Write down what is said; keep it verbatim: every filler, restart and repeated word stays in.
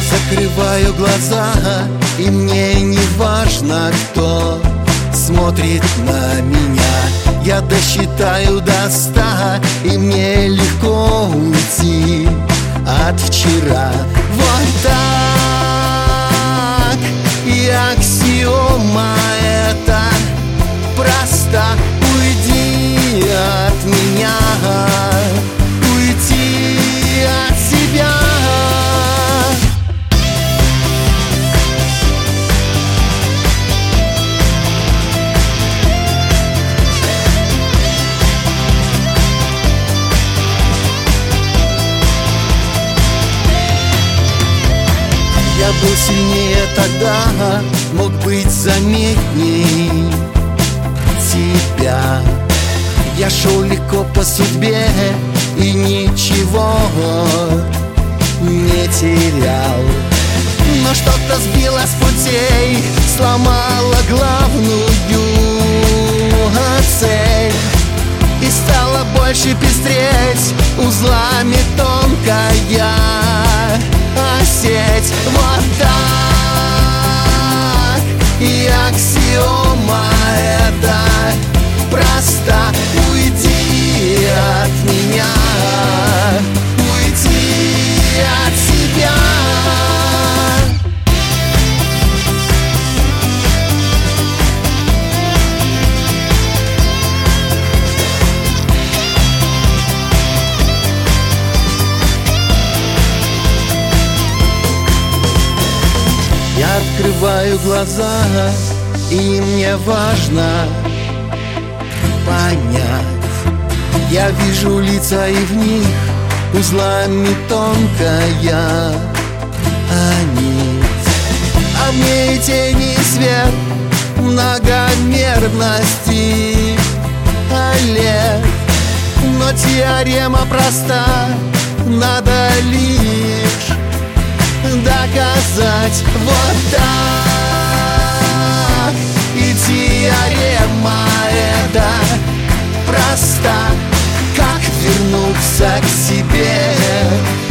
закрываю глаза, и мне не важно, кто смотрит на меня. Я досчитаю до ста, и мне легко уйти от вчера. Вот так, и аксиома эта проста. Уйди от меня, уйти от себя. Я был сильнее тогда, мог быть заметней тебя. Я шел легко по судьбе и ничего не терял. Но что-то сбило с путей, сломало главную цель. И стало больше пестреть узлами тонкая сеть. Вот так, и аксиома эта проста. Уйди от меня, уйди от себя. Я открываю глаза, и мне важно понять. Я вижу лица, и в них узлами тонкая нить. А мне и тени, и свет многомерности лет. Но теорема проста, надо лишь доказать. Вот так, и теорема эта проста. Как вернуться к себе?